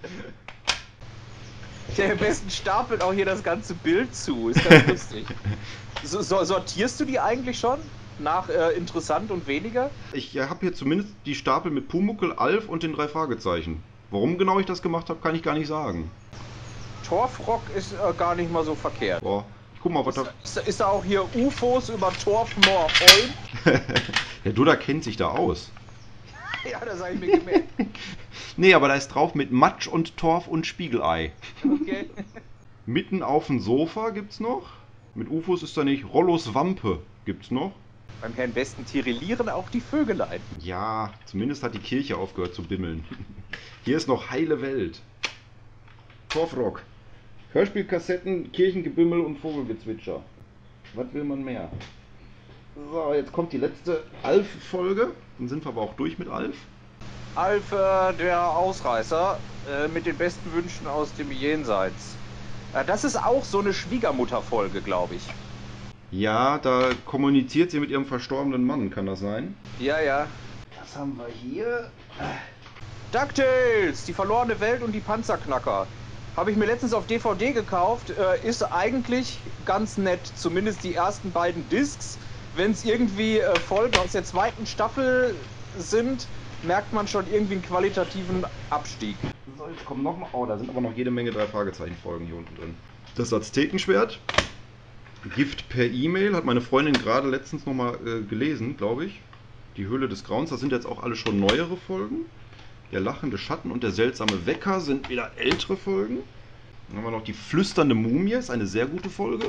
B: Der am besten stapelt auch hier das ganze Bild zu. Ist ganz lustig. So, so, sortierst du die eigentlich schon? Nach äh, interessant und weniger?
A: Ich äh, habe hier zumindest die Stapel mit Pumuckl, Alf und den drei Fragezeichen. Warum genau ich das gemacht habe, kann ich gar nicht sagen.
B: Torfrock ist äh, gar nicht mal so verkehrt.
A: Boah. Guck mal, was
B: ist,
A: da...
B: Ist, ist da auch hier U F Os über Torfmoor Olm?
A: Der Duda kennt sich da aus.
B: Ja, das habe ich mir gemerkt.
A: Nee, aber da ist drauf mit Matsch und Torf und Spiegelei.
B: Okay.
A: Mitten auf dem Sofa gibt's noch. Mit U F Os ist da nicht. Rollos Wampe gibt's noch.
B: Beim Herrn Besten tirillieren auch die Vögelein.
A: Ja, zumindest hat die Kirche aufgehört zu bimmeln. Hier ist noch heile Welt. Torfrock. Hörspielkassetten, Kirchengebimmel und Vogelgezwitscher. Was will man mehr? So, jetzt kommt die letzte Alf-Folge. Dann sind wir aber auch durch mit Alf.
B: Alf, äh, der Ausreißer, äh, mit den besten Wünschen aus dem Jenseits. Äh, das ist auch so eine Schwiegermutter-Folge, glaube ich.
A: Ja, da kommuniziert sie mit ihrem verstorbenen Mann, kann das sein?
B: Ja, ja.
A: Was haben wir hier?
B: DuckTales, die verlorene Welt und die Panzerknacker. Habe ich mir letztens auf D V D gekauft. Äh, ist eigentlich ganz nett. Zumindest die ersten beiden Discs. Wenn es irgendwie äh, Folgen aus der zweiten Staffel sind, merkt man schon irgendwie einen qualitativen Abstieg.
A: So, jetzt kommen noch mal. Oh, da sind aber noch jede Menge drei Fragezeichen-Folgen hier unten drin. Das Aztekenschwert. Gift per E-Mail. Hat meine Freundin gerade letztens nochmal äh, gelesen, glaube ich. Die Höhle des Grauens. Das sind jetzt auch alle schon neuere Folgen. Der lachende Schatten und der seltsame Wecker sind wieder ältere Folgen. Dann haben wir noch die flüsternde Mumie. Ist eine sehr gute Folge.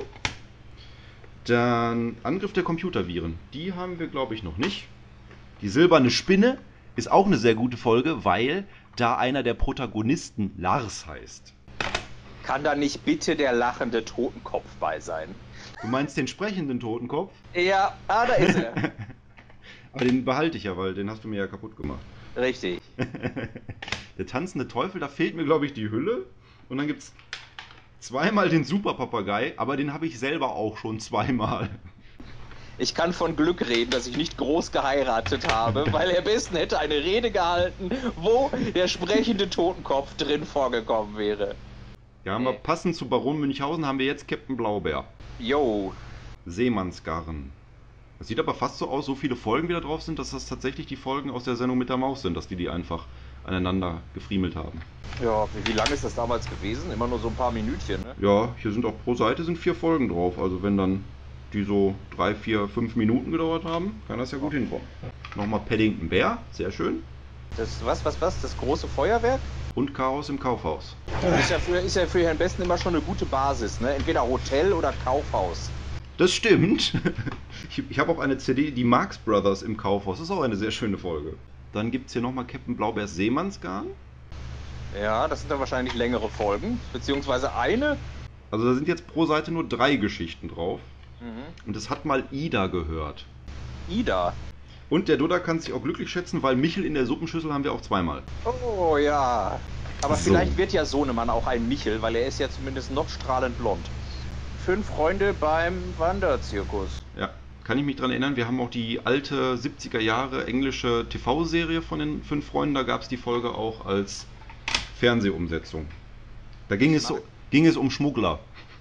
A: Dann Angriff der Computerviren. Die haben wir, glaube ich, noch nicht. Die silberne Spinne ist auch eine sehr gute Folge, weil da einer der Protagonisten Lars heißt.
B: Kann da nicht bitte der lachende Totenkopf bei sein?
A: Du meinst den sprechenden Totenkopf?
B: Ja, ah, da ist er.
A: Aber den behalte ich ja, weil den hast du mir ja kaputt gemacht.
B: Richtig.
A: Der tanzende Teufel, da fehlt mir, glaube ich, die Hülle. Und dann gibt es zweimal den Superpapagei, aber den habe ich selber auch schon zweimal.
B: Ich kann von Glück reden, dass ich nicht groß geheiratet habe, weil er besten hätte eine Rede gehalten, wo der sprechende Totenkopf drin vorgekommen wäre.
A: Ja, haben wir passend zu Baron Münchhausen haben wir jetzt Captain Blaubeer.
B: Jo.
A: Seemannsgarn. Das sieht aber fast so aus, so viele Folgen wieder drauf sind, dass das tatsächlich die Folgen aus der Sendung mit der Maus sind, dass die die einfach aneinander gefriemelt haben.
B: Ja, wie, wie lange ist das damals gewesen? Immer nur so ein paar Minütchen, ne?
A: Ja, hier sind auch pro Seite sind vier Folgen drauf, also wenn dann die so drei, vier, fünf Minuten gedauert haben, kann das ja gut hinkommen. Nochmal Paddington Bear, sehr schön.
B: Das, was, was, was? Das große Feuerwerk?
A: Und Chaos im Kaufhaus.
B: Ist ja für, ist ja für Herrn Besten immer schon eine gute Basis, ne? Entweder Hotel oder Kaufhaus.
A: Das stimmt. Ich, ich habe auch eine C D, die Marx Brothers im Kaufhaus. Das ist auch eine sehr schöne Folge. Dann gibt es hier nochmal Captain Blaubeers Seemannsgarn.
B: Ja, das sind dann wahrscheinlich längere Folgen. Beziehungsweise eine.
A: Also da sind jetzt pro Seite nur drei Geschichten drauf.
B: Mhm.
A: Und es hat mal Ida gehört.
B: Ida?
A: Und der Dodda kann sich auch glücklich schätzen, weil Michel in der Suppenschüssel haben wir auch zweimal.
B: Oh ja. Aber
A: So.
B: vielleicht wird ja Sohnemann auch ein Michel, weil er ist ja zumindest noch strahlend blond. Fünf Freunde beim Wanderzirkus.
A: Ja, kann ich mich dran erinnern. Wir haben auch die alte siebziger Jahre englische T V-Serie von den fünf Freunden. Da gab es die Folge auch als Fernsehumsetzung. Da ging es, so, ging es um Schmuggler.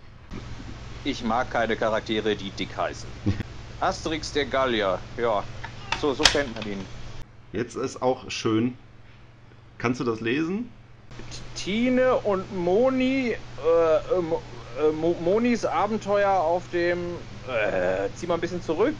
B: Ich mag keine Charaktere, die dick heißen. Asterix der Gallier. Ja, so, so kennt man ihn.
A: Jetzt ist auch schön. Kannst du das lesen?
B: Tine und Moni, äh, äh, Mo- äh, Mo- Monis Abenteuer auf dem, äh, zieh mal ein bisschen zurück,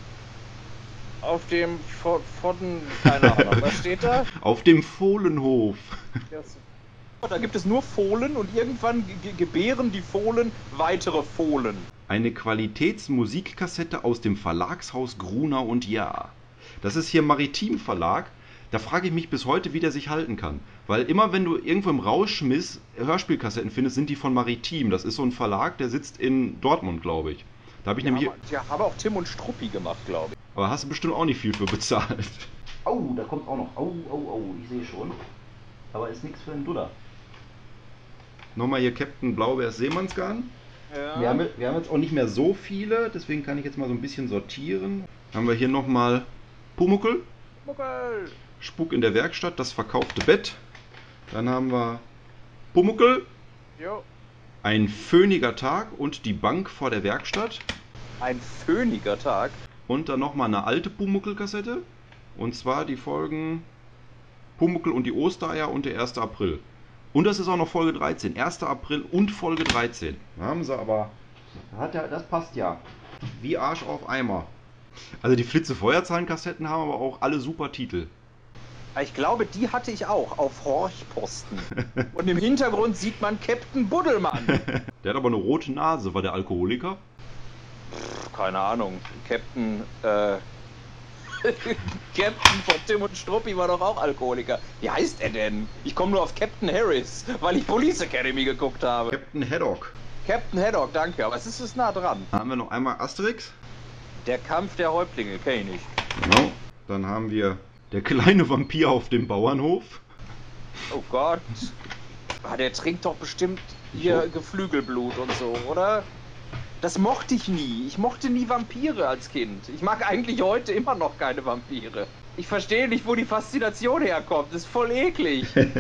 B: auf dem Vo- Vodden, keine Ahnung, was steht da?
A: Auf dem Fohlenhof.
B: Ja, so. Da gibt es nur Fohlen und irgendwann ge- gebären die Fohlen weitere Fohlen.
A: Eine Qualitätsmusikkassette aus dem Verlagshaus Gruner und Jahr. Das ist hier Maritim Verlag. Da frage ich mich bis heute, wie der sich halten kann. Weil immer wenn du irgendwo im Rauschmiss Hörspielkassetten findest, sind die von Maritim. Das ist so ein Verlag, der sitzt in Dortmund, glaube ich. Da habe ich
B: Die
A: nämlich...
B: haben, die haben auch Tim und Struppi gemacht, glaube ich.
A: Aber hast du bestimmt auch nicht viel für bezahlt. Oh, da kommt auch noch. Oh, oh, oh, ich sehe schon. Aber ist nichts für den Dudder. Nochmal hier Captain Blaubeers Seemannsgarn.
B: Ja.
A: Wir haben, wir haben jetzt auch nicht mehr so viele, deswegen kann ich jetzt mal so ein bisschen sortieren. Haben wir hier nochmal Pumuckl.
B: Muckel.
A: Spuk in der Werkstatt, das verkaufte Bett. Dann haben wir Pumuckl,
B: Jo.
A: ein föhniger Tag und die Bank vor der Werkstatt.
B: Ein föhniger Tag.
A: Und dann nochmal eine alte Pumuckl-Kassette. Und zwar die Folgen Pumuckl und die Ostereier und der erste April. Und das ist auch noch Folge dreizehn. erster April und Folge dreizehn. Da haben sie aber... Hat ja, das passt ja. Wie Arsch auf Eimer. Also die Flitze-Feuerzahlen-Kassetten haben aber auch alle super Titel.
B: Ich glaube, die hatte ich auch auf Horchposten. Und im Hintergrund sieht man Captain Buddelmann.
A: Der hat aber eine rote Nase. War der Alkoholiker?
B: Pff, keine Ahnung. Captain, äh... Captain von Tim und Struppi war doch auch Alkoholiker. Wie heißt er denn? Ich komme nur auf Captain Harris, weil ich Police Academy geguckt habe.
A: Captain Haddock.
B: Captain Haddock, danke, aber es ist es nah dran.
A: Dann haben wir noch einmal Asterix.
B: Der Kampf der Häuptlinge, kenn ich nicht.
A: Genau. Dann haben wir der kleine Vampir auf dem Bauernhof.
B: Oh Gott. Ah, der trinkt doch bestimmt hier
A: So.
B: Geflügelblut und so, oder? Das mochte ich nie. Ich mochte nie Vampire als Kind. Ich mag eigentlich heute immer noch keine Vampire. Ich verstehe nicht, wo die Faszination herkommt. Das ist voll eklig.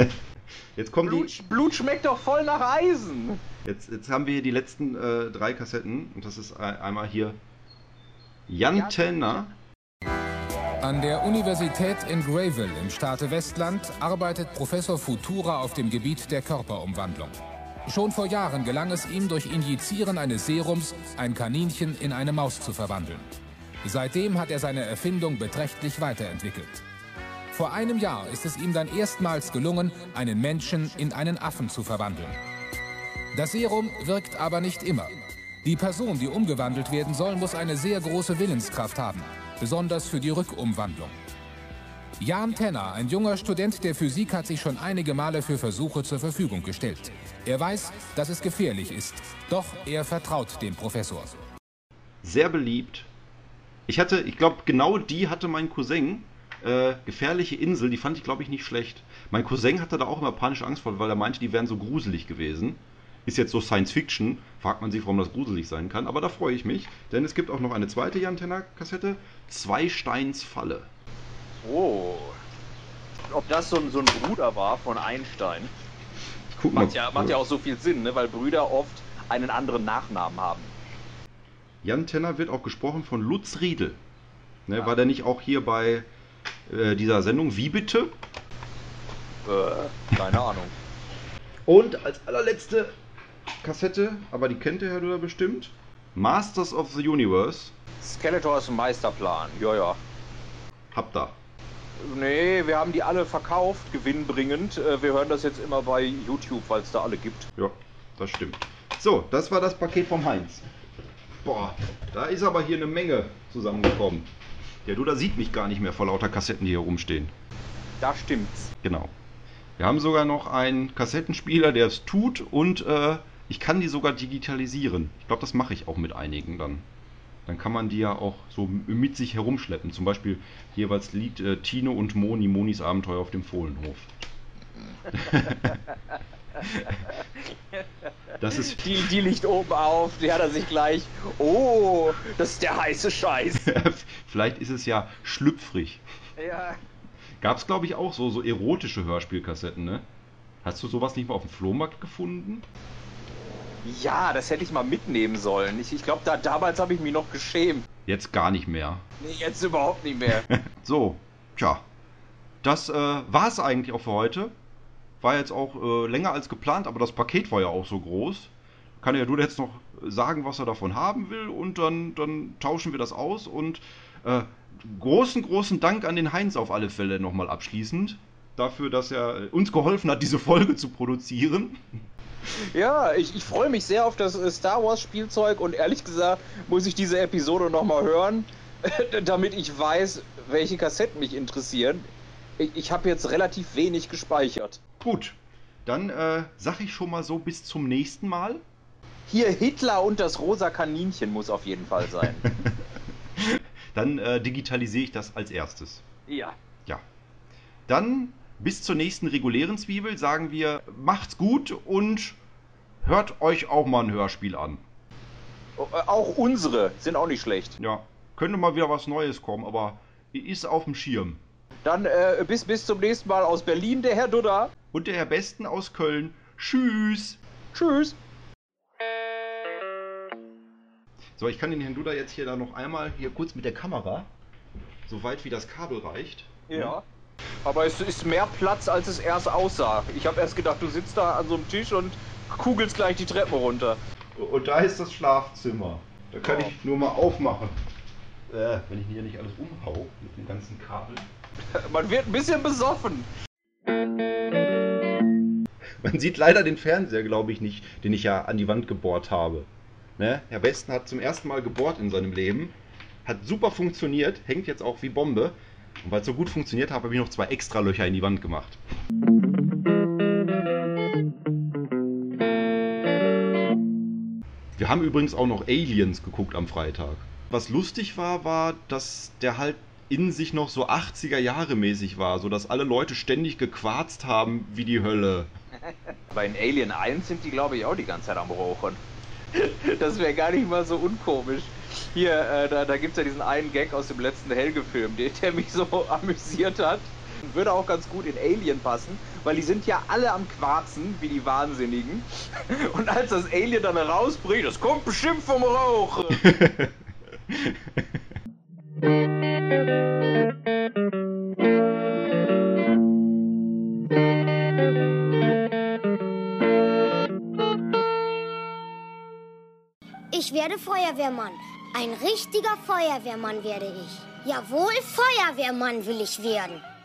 A: Jetzt kommen
B: Blut,
A: die.
B: Blut schmeckt doch voll nach Eisen.
A: Jetzt, jetzt haben wir hier die letzten äh, drei Kassetten. Und das ist einmal hier Jan Tenner.
K: An der Universität in Grayville im Staate Westland arbeitet Professor Futura auf dem Gebiet der Körperumwandlung. Schon vor Jahren gelang es ihm, durch Injizieren eines Serums ein Kaninchen in eine Maus zu verwandeln. Seitdem hat er seine Erfindung beträchtlich weiterentwickelt. Vor einem Jahr ist es ihm dann erstmals gelungen, einen Menschen in einen Affen zu verwandeln. Das Serum wirkt aber nicht immer. Die Person, die umgewandelt werden soll, muss eine sehr große Willenskraft haben, besonders für die Rückumwandlung. Jan Tenner, ein junger Student der Physik, hat sich schon einige Male für Versuche zur Verfügung gestellt. Er weiß, dass es gefährlich ist, doch er vertraut dem Professor.
A: Sehr beliebt. Ich hatte, ich glaube, genau die hatte mein Cousin. Äh, gefährliche Insel, die fand ich, glaube ich, nicht schlecht. Mein Cousin hatte da auch immer panische Angst vor, weil er meinte, die wären so gruselig gewesen. Ist jetzt so Science Fiction, fragt man sich, warum das gruselig sein kann, aber da freue ich mich, denn es gibt auch noch eine zweite Jan Tenner Kassette, Zweisteins Falle.
B: Oh, ob das so ein, so ein Bruder war von Einstein?
A: Ich guck mal.
B: Macht ja, macht ja auch so viel Sinn, ne? Weil Brüder oft einen anderen Nachnamen haben.
A: Jan Tenner wird auch gesprochen von Lutz Riedel. Ne, ja. War der nicht auch hier bei äh, dieser Sendung Wie bitte?
B: Äh, keine Ahnung.
A: Und als allerletzte Kassette, aber die kennt der Herr Duda bestimmt, Masters of the Universe.
B: Skeletors Meisterplan, ja, ja.
A: Habt ihr?
B: Nee, wir haben die alle verkauft, gewinnbringend. Wir hören das jetzt immer bei YouTube, weil es da alle gibt.
A: Ja, das stimmt. So, das war das Paket vom Heinz. Boah, da ist aber hier eine Menge zusammengekommen. Der Duda sieht mich gar nicht mehr vor lauter Kassetten, die hier rumstehen.
B: Da stimmt's.
A: Genau. Wir haben sogar noch einen Kassettenspieler, der es tut und äh, ich kann die sogar digitalisieren. Ich glaube, das mache ich auch mit einigen dann. Dann kann man die ja auch so mit sich herumschleppen. Zum Beispiel jeweils Lied äh, Tino und Moni, Monis Abenteuer auf dem Fohlenhof. Das ist
B: die, die liegt oben auf, die hat er sich gleich. Oh, das ist der heiße Scheiß.
A: Vielleicht ist es ja schlüpfrig.
B: Ja.
A: Gab's, glaube ich, auch so, so erotische Hörspielkassetten, ne? Hast du sowas nicht mal auf dem Flohmarkt gefunden?
B: Ja, das hätte ich mal mitnehmen sollen. Ich, ich glaube, da, damals habe ich mich noch geschämt.
A: Jetzt gar nicht mehr.
B: Nee, jetzt überhaupt nicht mehr.
A: So, tja. Das äh, war es eigentlich auch für heute. War jetzt auch äh, länger als geplant, aber das Paket war ja auch so groß. Kann ja du jetzt noch sagen, was er davon haben will und dann, dann tauschen wir das aus und äh, großen, großen Dank an den Heinz auf alle Fälle nochmal abschließend. Dafür, dass er uns geholfen hat, diese Folge zu produzieren.
B: Ja, ich, ich freue mich sehr auf das Star Wars Spielzeug und ehrlich gesagt muss ich diese Episode nochmal hören, damit ich weiß, welche Kassetten mich interessieren. Ich, ich habe jetzt relativ wenig gespeichert.
A: Gut, dann äh, sag ich schon mal so bis zum nächsten Mal.
B: Hier Hitler und das rosa Kaninchen muss auf jeden Fall sein.
A: Dann äh, digitalisiere ich das als erstes.
B: Ja.
A: Ja. Dann bis zur nächsten regulären Zwiebel sagen wir, macht's gut und hört euch auch mal ein Hörspiel an.
B: Auch unsere sind auch nicht schlecht.
A: Ja, könnte mal wieder was Neues kommen, aber ist auf dem Schirm.
B: Dann äh, bis, bis zum nächsten Mal aus Berlin, der Herr Dudda.
A: Und der Herr Besten aus Köln. Tschüss.
B: Tschüss.
A: So, ich kann den Herrn Duda jetzt hier da noch einmal hier kurz mit der Kamera, so weit wie das Kabel reicht.
B: Ja. Aber es ist mehr Platz, als es erst aussah. Ich habe erst gedacht, du sitzt da an so einem Tisch und kugelst gleich die Treppen runter.
A: Und da ist das Schlafzimmer. Da kann oh. ich nur mal aufmachen. Äh, wenn ich hier nicht alles umhau mit dem ganzen Kabel.
B: Man wird ein bisschen besoffen.
A: Man sieht leider den Fernseher, glaube ich, nicht, den ich ja an die Wand gebohrt habe. Ne? Herr Besten hat zum ersten Mal gebohrt in seinem Leben. Hat super funktioniert, hängt jetzt auch wie Bombe. Und weil es so gut funktioniert hat, habe ich noch zwei extra Löcher in die Wand gemacht. Wir haben übrigens auch noch Aliens geguckt am Freitag. Was lustig war, war, dass der halt in sich noch so achtziger Jahre mäßig war, sodass alle Leute ständig gequarzt haben wie die Hölle.
B: Bei in Alien eins sind die, glaube ich, auch die ganze Zeit am Rauchen. Das wäre gar nicht mal so unkomisch. Hier, äh, da, da gibt es ja diesen einen Gag aus dem letzten Helge-Film, der, der mich so amüsiert hat. Würde auch ganz gut in Alien passen, weil die sind ja alle am Quarzen, wie die Wahnsinnigen. Und als das Alien dann rausbricht, das kommt bestimmt vom Rauch.
J: Ich werde Feuerwehrmann. Ein richtiger Feuerwehrmann werde ich. Jawohl, Feuerwehrmann will ich werden.